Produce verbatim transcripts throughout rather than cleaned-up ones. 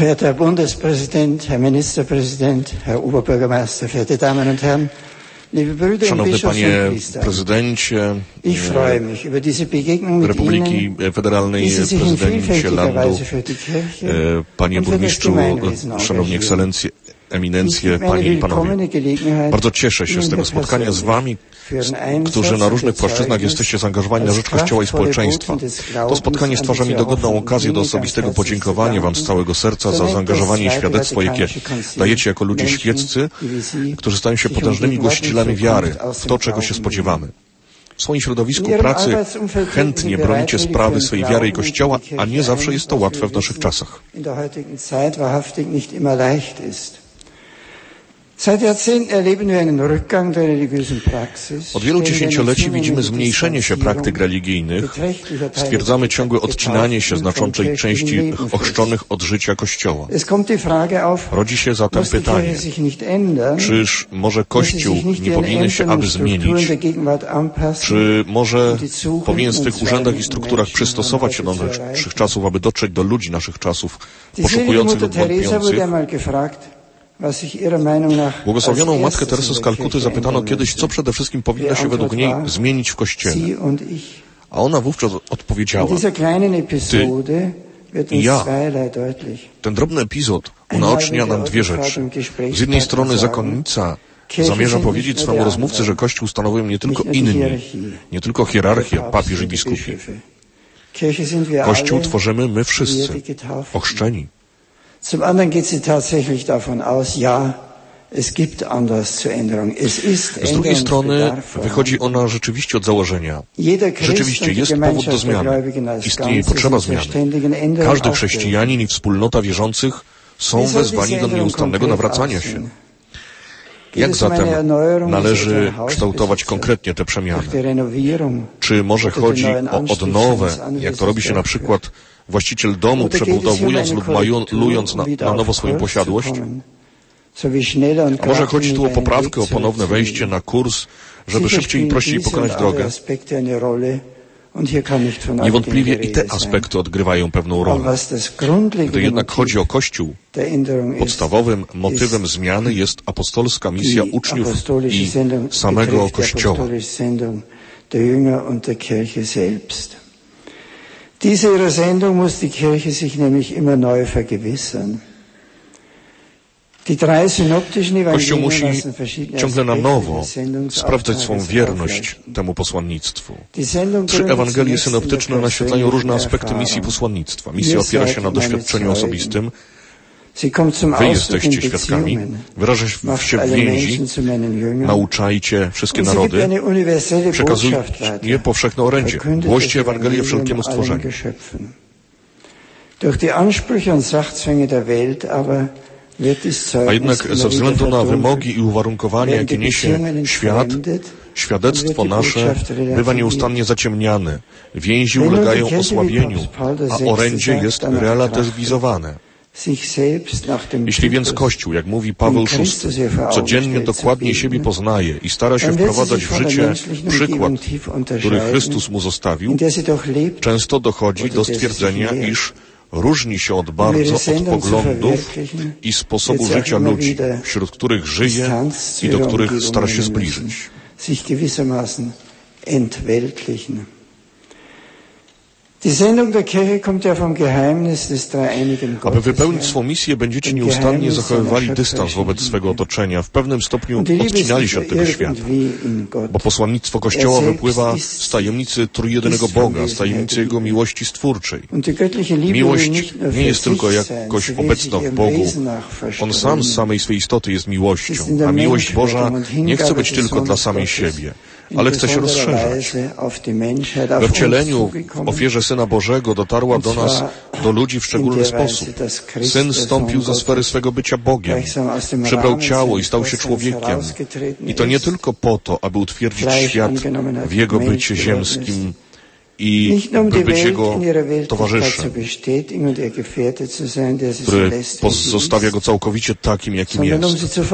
Verehrter Herr Bundespräsident, Herr Ministerpräsident, Herr Oberbürgermeister, verehrte Damen und Herren, liebe Brüder und Szanowny Bischofs Panie und Priester, Prezydencie ich freue mich über diese Begegnung mit Republiki Ihnen, Federalnej, wie Sie sich in Prezydencie vielfältiger landu, Weise für die Kirche Panie und für das Burmistrzu, Gemeinwesen Szanowni engagieren. Ekscelencje, Eminencje, Dies gibt mir Panie eine i Panowie. willkommene Gelegenheit, Bardzo cieszę się z Ihnen tego spotkania z Wami, für Ihren Einsatz którzy na und różnych płaszczyznach Bezeugnis jesteście zaangażowani na als rzecz Kościoła i kraftvolle społeczeństwa. Boten des To Glaubens spotkanie an stwarza mi diese dogodną erhoffenen okazję do Dinge ganz osobistego herzlich zu podziękowania Wam z danken. całego serca za So nennt zaangażowanie i das świadectwo, jakie Zweite Vatikanische dajecie jako ludzie Menschen, świeccy, die wie Sie którzy stają się sich um potężnymi die głosicielami Worte wiary Zukunft aus w dem to, czego się Glauben spodziewamy. W swoim środowisku In Ihrem pracy Arbeitsumfeld chętnie treten Sie bronicie bereitwillig sprawy für swej den wiary i Glauben Kościoła, und die a nie Kirche zawsze ein, jest to was łatwe wir w naszych wissen, czasach. in der heutigen Zeit wahrhaftig nicht immer leicht ist. Seit Jahrzehnten erleben wir einen Rückgang der religiösen Praxis. Od wielu dziesięcioleci widzimy zmniejszenie się praktyk religijnych, stwierdzamy ciągłe odcinanie się znaczącej części ochrzczonych od życia Kościoła. Rodzi się zatem pytanie, czyż może Kościół nie powinien się aby zmienić, czy może powinien w swych urzędach i strukturach przystosować się do naszych czasów, aby dotrzeć do ludzi naszych czasów, poszukujących lub wątpiących. Błogosławioną Matkę Teresę z Kalkuty zapytano kiedyś, co przede wszystkim powinno się według niej zmienić w Kościele. A ona wówczas odpowiedziała, ty i ja. Ten drobny epizod unaocznia nam dwie rzeczy. Z jednej strony zakonnica zamierza powiedzieć swemu rozmówcy, że Kościół stanowią nie tylko inni, nie tylko hierarchia, papież i biskupi. Kościół tworzymy my wszyscy, ochrzczeni. Zum anderen geht sie tatsächlich davon aus, ja, es gibt Anlass zur Änderung. Es ist Z drugiej strony wychodzi ona rzeczywiście od założenia. Rzeczywiście jest powód do zmiany. Istnieje potrzeba zmiany. Każdy chrześcijanin i wspólnota wierzących są wezwani do nieustannego nawracania się. Jak zatem należy kształtować konkretnie te przemiany? Czy może chodzi o odnowę, jak to robi się na przykład właściciel domu, przebudowując lub malując na, na nowo swoją posiadłość? A może chodzi tu o poprawkę, o ponowne wejście na kurs, żeby szybciej i prościej pokonać drogę? Niewątpliwie i te aspekty odgrywają pewną rolę. Gdy jednak chodzi o Kościół, podstawowym motywem zmiany jest apostolska misja uczniów i samego Kościoła. Diese ihre Sendung muss die Kirche sich nämlich immer neu vergewissern. Kościół musi ciągle na nowo sprawdzać swą wierność temu posłannictwu. Trzy Ewangelie synoptyczne naświetlają różne aspekty misji posłannictwa. Misja opiera się na doświadczeniu osobistym. Wy jesteście świadkami, wyraża się w więzi, nauczajcie wszystkie narody, przekazujcie powszechne orędzie, głoście Ewangelię wszelkiemu stworzeniu. A jednak ze względu na wymogi i uwarunkowania, jakie niesie świat, świadectwo nasze bywa nieustannie zaciemniane, więzi ulegają osłabieniu, a orędzie jest relatywizowane. Jeśli więc Kościół, jak mówi Paweł szósty, codziennie dokładnie siebie poznaje i stara się wprowadzać w życie przykład, który Chrystus mu zostawił, często dochodzi do stwierdzenia, iż różni się od bardzo od poglądów i sposobu życia ludzi, wśród których żyje i do których stara się zbliżyć. Aby wypełnić swą misję, będziecie nieustannie zachowywali dystans wobec swego otoczenia, w pewnym stopniu odcinali się od tego świata, bo posłannictwo Kościoła wypływa z tajemnicy trójjedynego Boga, z tajemnicy Jego miłości stwórczej. Miłość nie jest tylko jakoś obecna w Bogu. On sam z samej swej istoty jest miłością, a miłość Boża nie chce być tylko dla samej siebie, ale chce się rozszerzać. We wcieleniu, w ofierze Syna Bożego dotarła do nas, do ludzi w szczególny sposób. Syn stąpił ze sfery swego bycia Bogiem, przybrał ciało i stał się człowiekiem. I to nie tylko po to, aby utwierdzić świat w Jego bycie ziemskim i by być Jego towarzyszem, który pozostawia Go całkowicie takim, jakim jest.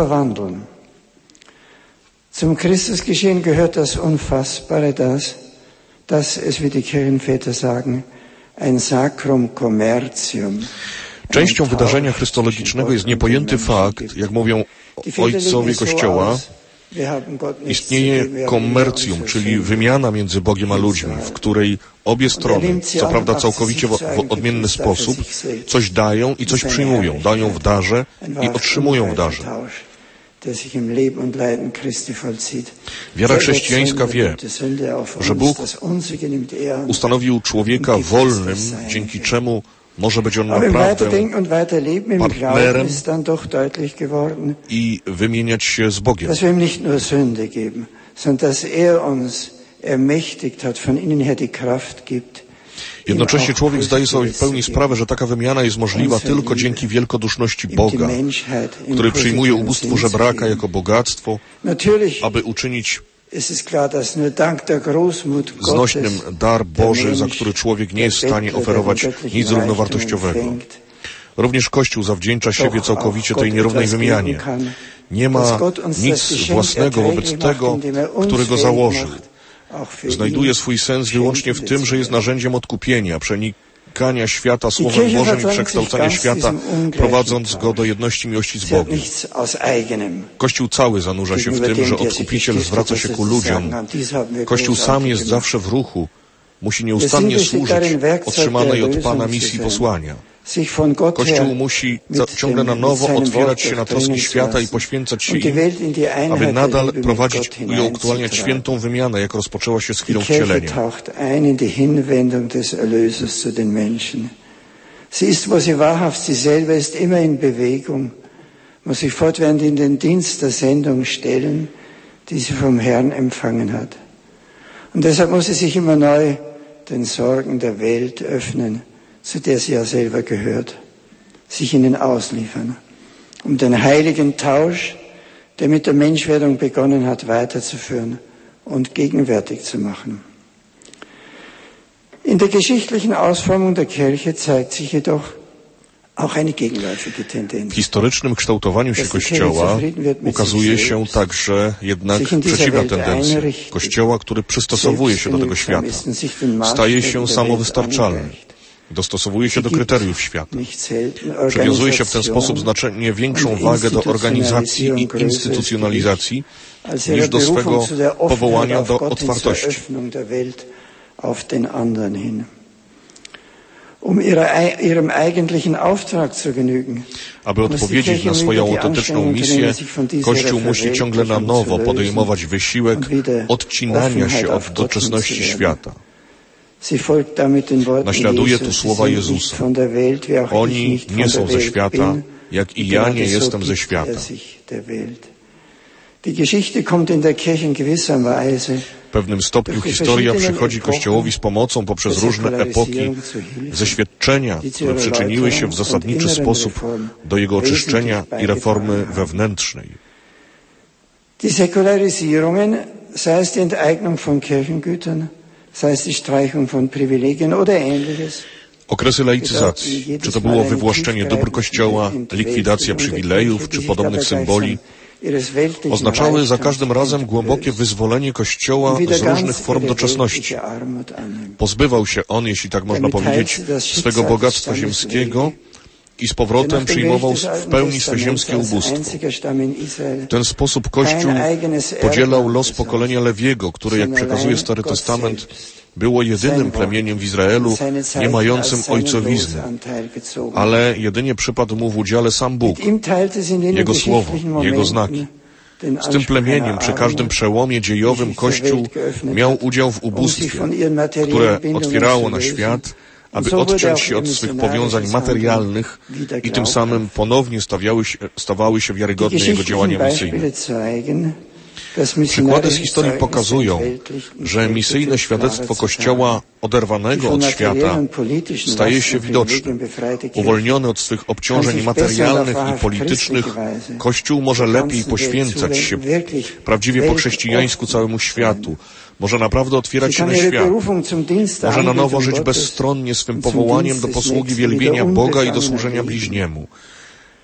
Zum Christusgeschehen gehört das Unfassbare, das, das es, wie die Kirchenväter sagen, ein Sacrum Commercium. Częścią wydarzenia chrystologicznego jest niepojęty fakt, jak mówią ojcowie Kościoła, istnieje kommercjum, czyli wymiana między Bogiem a ludźmi, w której obie strony, co prawda całkowicie w, w odmienny sposób, coś dają i coś przyjmują. Dają w darze i otrzymują w darze. Wiara chrześcijańska wie, że Bóg ustanowił człowieka wolnym, dzięki czemu może być on naprawdę partnerem i wymieniać się z Bogiem. Jednocześnie człowiek zdaje sobie w pełni sprawę, że taka wymiana jest możliwa tylko dzięki wielkoduszności Boga, który przyjmuje ubóstwo żebraka jako bogactwo, aby uczynić znośnym dar Boży, za który człowiek nie jest w stanie oferować nic równowartościowego. Również Kościół zawdzięcza siebie całkowicie tej nierównej wymianie. Nie ma nic własnego wobec tego, który go założył. Znajduje swój sens wyłącznie w tym, że jest narzędziem odkupienia, przenikania świata Słowem Bożym i przekształcania świata, prowadząc go do jedności miłości z Bogiem. Kościół cały zanurza się w tym, że Odkupiciel zwraca się ku ludziom. Kościół sam jest zawsze w ruchu, musi nieustannie służyć otrzymanej od Pana misji posłania. Kościół musi ciągle na nowo otwierać się na troski świata i poświęcać się im, aby nadal prowadzić i uaktualniać świętą wymianę, jak rozpoczęła się z chwilą wcielenia. Sie ist, wo sie wahrhaft sie selber ist, immer in Bewegung, muss sich fortwährend in den Dienst der Sendung stellen, die sie vom Herrn empfangen hat. Und deshalb muss sie sich immer neu den Sorgen der Welt öffnen, zu der sie ja selber gehört, sich ihnen ausliefern, um den heiligen Tausch, der mit der Menschwerdung begonnen hat, weiterzuführen und gegenwärtig zu machen. In der geschichtlichen Ausformung der Kirche zeigt sich jedoch auch eine gegenläufige Tendenz. W historycznym kształtowaniu się Kościoła ukazuje się także jednak przeciwna tendencja Kościoła, który przystosowuje się do tego świata, staje się samowystarczalny. Dostosowuje się do kryteriów świata. Przywiązuje się w ten sposób znacznie większą wagę do organizacji i instytucjonalizacji niż do swego powołania do otwartości. Aby odpowiedzieć na swoją autentyczną misję, Kościół musi ciągle na nowo podejmować wysiłek odcinania się od doczesności świata. Naśladuje tu słowa Jezusa. Oni nie są ze świata, jak i ja nie jestem ze świata. W pewnym stopniu historia przychodzi Kościołowi z pomocą poprzez różne epoki, zeświadczenia, które przyczyniły się w zasadniczy sposób do jego oczyszczenia i reformy wewnętrznej. Die Säkularisierungen, sei es die Enteignung von Kirchengütern, sei es die Streichung von Privilegien oder ähnliches. Okresy laicyzacji, czy to było wywłaszczenie dóbr Kościoła, likwidacja przywilejów, czy podobnych symboli, oznaczały za każdym razem głębokie wyzwolenie Kościoła z różnych form doczesności. Pozbywał się on, jeśli tak można powiedzieć, swego bogactwa ziemskiego i z powrotem przyjmował w pełni swe ziemskie ubóstwo. W ten sposób Kościół podzielał los pokolenia Lewiego, które, jak przekazuje Stary Testament, było jedynym plemieniem w Izraelu nie mającym ojcowizny, ale jedynie przypadł mu w udziale sam Bóg, Jego słowo, Jego znaki. Z tym plemieniem przy każdym przełomie dziejowym Kościół miał udział w ubóstwie, które otwierało na świat, aby odciąć się od swych powiązań materialnych i tym samym ponownie stawiały się, stawały się wiarygodne Jego działania misyjne. Przykłady z historii pokazują, że misyjne świadectwo Kościoła oderwanego od świata staje się widoczne. Uwolniony od swych obciążeń materialnych i politycznych, Kościół może lepiej poświęcać się prawdziwie po chrześcijańsku całemu światu. Może naprawdę otwierać się na świat. Może na nowo żyć bezstronnie swym powołaniem do posługi wielbienia Boga i do służenia bliźniemu.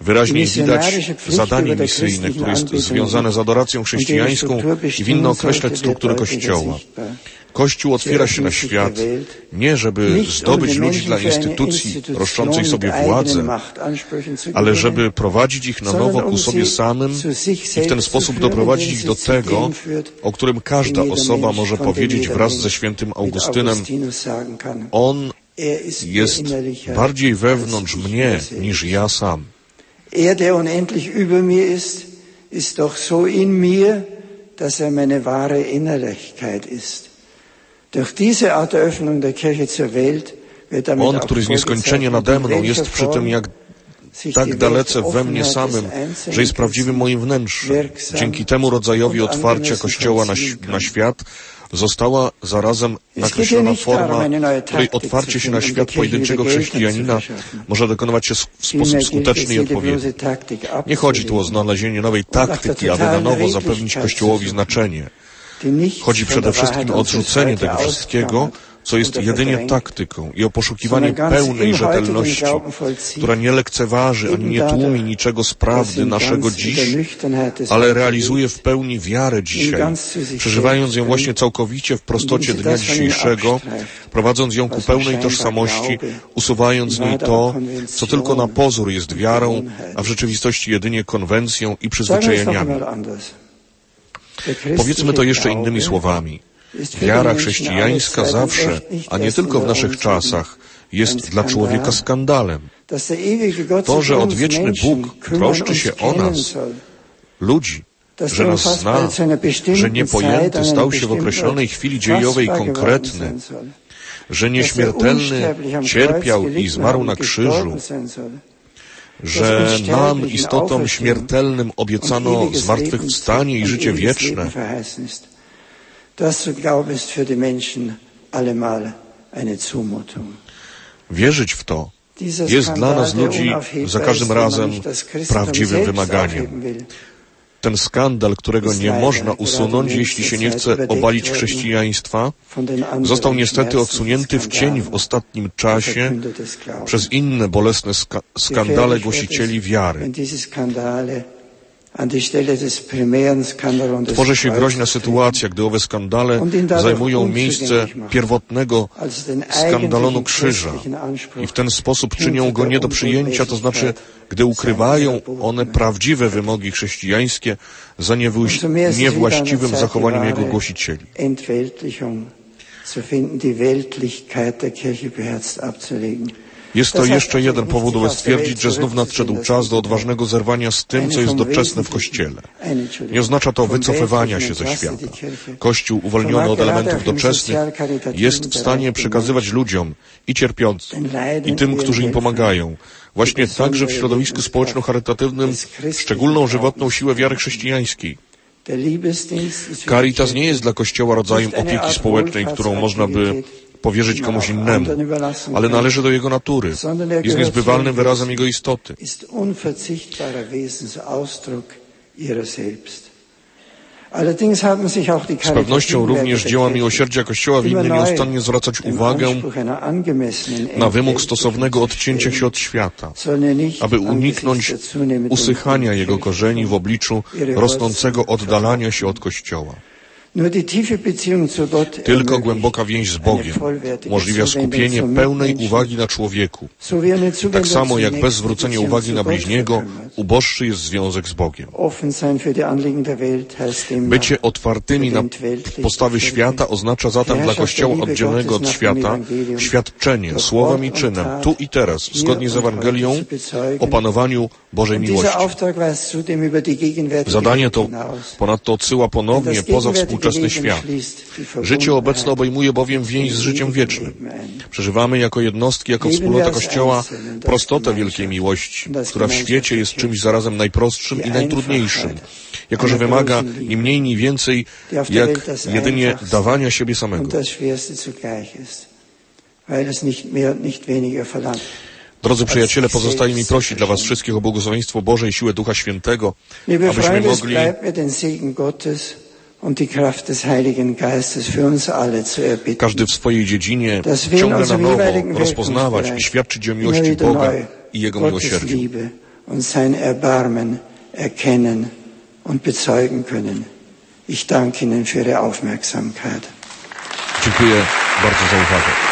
Wyraźnie widać zadanie misyjne, które jest związane z adoracją chrześcijańską i winno określać strukturę Kościoła. Kościół otwiera się na świat nie, żeby zdobyć ludzi dla instytucji roszczącej sobie władzę, ale żeby prowadzić ich na nowo ku sobie samym i w ten sposób doprowadzić ich do tego, o którym każda osoba może powiedzieć wraz ze świętym Augustynem: On jest bardziej wewnątrz mnie niż ja sam. Er, der unendlich über mir ist, ist doch so in mir, dass er meine wahre Innerlichkeit ist. Durch diese Art der Öffnung der Kirche zur Welt wird damit On, który jest nieskończenie nade mną, jest przy tym jak tak dalece we mnie samym, że jest prawdziwym moim wnętrzem. Dzięki temu rodzajowi otwarcia Kościoła na, na świat została zarazem nakreślona forma, której otwarcie się na świat pojedynczego chrześcijanina może dokonywać się w sposób skuteczny i odpowiedni. Nie chodzi tu o znalezienie nowej taktyki, aby na nowo zapewnić Kościołowi znaczenie. Chodzi przede wszystkim o odrzucenie tego wszystkiego, co jest jedynie taktyką, i o poszukiwanie pełnej rzetelności, która nie lekceważy ani nie tłumi niczego z prawdy naszego dziś, ale realizuje w pełni wiarę dzisiaj, przeżywając ją właśnie całkowicie w prostocie dnia dzisiejszego, prowadząc ją ku pełnej tożsamości, usuwając z niej to, co tylko na pozór jest wiarą, a w rzeczywistości jedynie konwencją i przyzwyczajeniami. Powiedzmy to jeszcze innymi słowami. Wiara chrześcijańska zawsze, a nie tylko w naszych czasach, jest dla człowieka skandalem. To, że odwieczny Bóg troszczy się o nas, ludzi, że nas zna, że niepojęty stał się w określonej chwili dziejowej konkretny, że nieśmiertelny cierpiał i zmarł na krzyżu, że nam, istotom śmiertelnym, obiecano zmartwychwstanie i życie wieczne. Wierzyć w to jest dla nas, ludzi, za każdym razem prawdziwym wymaganiem. Ten skandal, którego nie można usunąć, jeśli się nie chce obalić chrześcijaństwa, został niestety odsunięty w cień w ostatnim czasie przez inne bolesne ska skandale głosicieli wiary. Tworzy się groźna sytuacja, gdy owe skandale zajmują miejsce pierwotnego skandalonu krzyża i w ten sposób czynią go nie do przyjęcia, to znaczy, gdy ukrywają one prawdziwe wymogi chrześcijańskie za niewłaściwym zachowaniem jego głosicieli. Jest to jeszcze jeden powód, by stwierdzić, że znów nadszedł czas do odważnego zerwania z tym, co jest doczesne w Kościele. Nie oznacza to wycofywania się ze świata. Kościół, uwolniony od elementów doczesnych, jest w stanie przekazywać ludziom, i cierpiącym, i tym, którzy im pomagają, właśnie także w środowisku społeczno-charytatywnym, szczególną żywotną siłę wiary chrześcijańskiej. Caritas nie jest dla Kościoła rodzajem opieki społecznej, którą można by powierzyć komuś innemu, ale należy do jego natury. Jest niezbywalnym wyrazem jego istoty. Z pewnością również dzieła miłosierdzia Kościoła winny nieustannie zwracać uwagę na wymóg stosownego odcięcia się od świata, aby uniknąć usychania jego korzeni w obliczu rosnącego oddalania się od Kościoła. Tylko głęboka więź z Bogiem umożliwia skupienie pełnej uwagi na człowieku. Tak samo jak bez zwrócenia uwagi na bliźniego, uboższy jest związek z Bogiem. Bycie otwartymi na postawy świata oznacza zatem dla Kościoła oddzielnego od świata świadczenie słowem i czynem, tu i teraz, zgodnie z Ewangelią, o panowaniu Bożej miłości. Zadanie to ponadto odsyła ponownie poza współczesny świat. Życie obecne obejmuje bowiem więź z życiem wiecznym. Przeżywamy jako jednostki, jako wspólnota Kościoła prostotę wielkiej miłości, która w świecie jest czymś zarazem najprostszym i najtrudniejszym, jako że wymaga ni mniej, ni więcej, jak jedynie dawania siebie samego. Drodzy przyjaciele, pozostaje mi prosić dla was wszystkich o błogosławieństwo Boże i siłę Ducha Świętego, abyśmy mogli każdy w swojej dziedzinie ciągle na nowo rozpoznawać i świadczyć o miłości Boga i Jego miłosierdziu. und sein Erbarmen erkennen und bezeugen können. Ich danke Ihnen für Ihre Aufmerksamkeit. Dziękuję bardzo za uwagę.